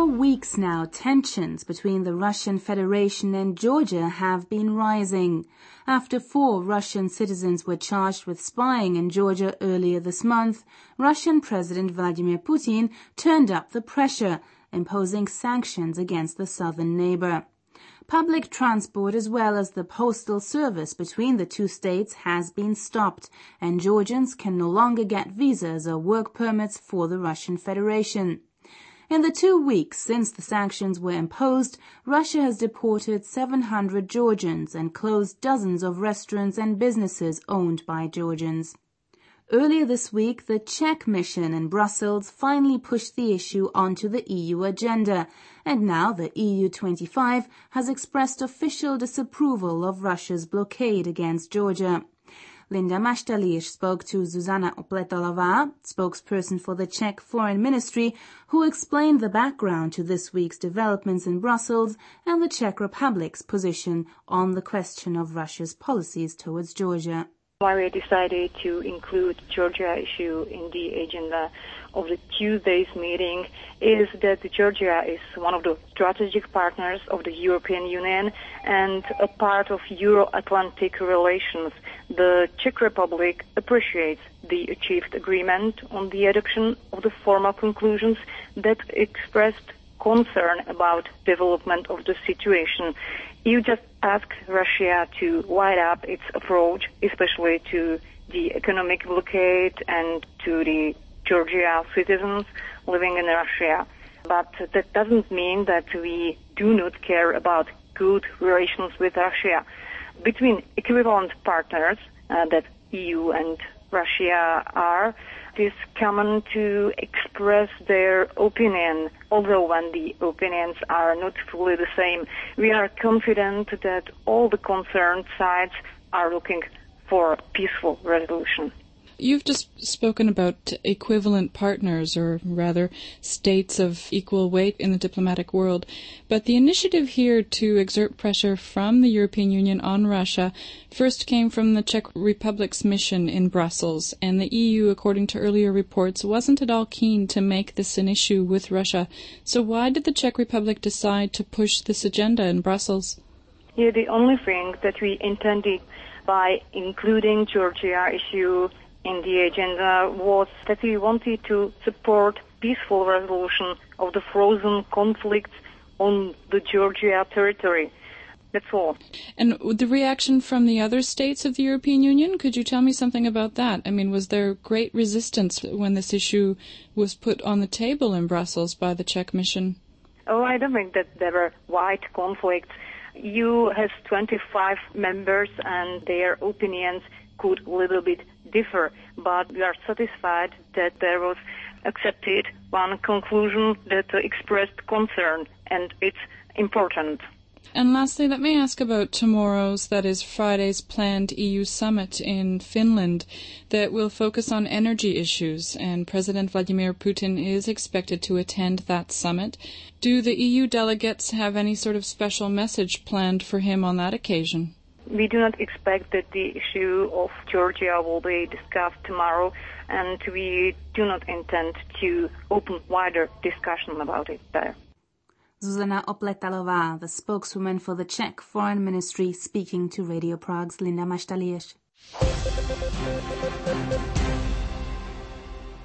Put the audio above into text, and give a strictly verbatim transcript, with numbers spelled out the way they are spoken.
For weeks now, tensions between the Russian Federation and Georgia have been rising. After four Russian citizens were charged with spying in Georgia earlier this month, Russian President Vladimir Putin turned up the pressure, imposing sanctions against the southern neighbor. Public transport as well as the postal service between the two states has been stopped, and Georgians can no longer get visas or work permits for the Russian Federation. In the two weeks since the sanctions were imposed, Russia has deported seven hundred Georgians and closed dozens of restaurants and businesses owned by Georgians. Earlier this week, the Czech mission in Brussels finally pushed the issue onto the E U agenda, and now the E U twenty-five has expressed official disapproval of Russia's blockade against Georgia. Linda Maštališ spoke to Zuzana Opletalová, spokesperson for the Czech Foreign Ministry, who explained the background to this week's developments in Brussels and the Czech Republic's position on the question of Russia's policies towards Georgia. Why we decided to include Georgia issue in the agenda of the Tuesday's meeting is that Georgia is one of the strategic partners of the European Union and a part of Euro-Atlantic relations. The Czech Republic appreciates the achieved agreement on the adoption of the formal conclusions that expressed concern about development of the situation. You just asked Russia to light up its approach, especially to the economic blockade and to the Georgia citizens living in Russia. But that doesn't mean that we do not care about good relations with Russia. Between equivalent partners uh, that E U and Russia are, it is common to express their opinion, although when the opinions are not fully the same. We are confident that all the concerned sides are looking for a peaceful resolution. You've just spoken about equivalent partners, or rather states of equal weight in the diplomatic world. But the initiative here to exert pressure from the European Union on Russia first came from the Czech Republic's mission in Brussels. And the E U, according to earlier reports, wasn't at all keen to make this an issue with Russia. So why did the Czech Republic decide to push this agenda in Brussels? Yeah, the only thing that we intended by including Georgia issue in the agenda was that we wanted to support peaceful resolution of the frozen conflicts on the Georgia territory. That's all. And the reaction from the other states of the European Union, could you tell me something about that? I mean, was there great resistance when this issue was put on the table in Brussels by the Czech mission? Oh, I don't think that there were wide conflicts. E U has twenty-five members and their opinions could a little bit differ, but we are satisfied that there was accepted one conclusion that expressed concern, and it's important. And lastly, let me ask about tomorrow's, that is Friday's, planned E U summit in Finland that will focus on energy issues, and President Vladimir Putin is expected to attend that summit. Do the E U delegates have any sort of special message planned for him on that occasion? We do not expect that the issue of Georgia will be discussed tomorrow, and we do not intend to open wider discussion about it there. Zuzana Opletalová, the spokeswoman for the Czech Foreign Ministry, speaking to Radio Prague's Linda Maštališ.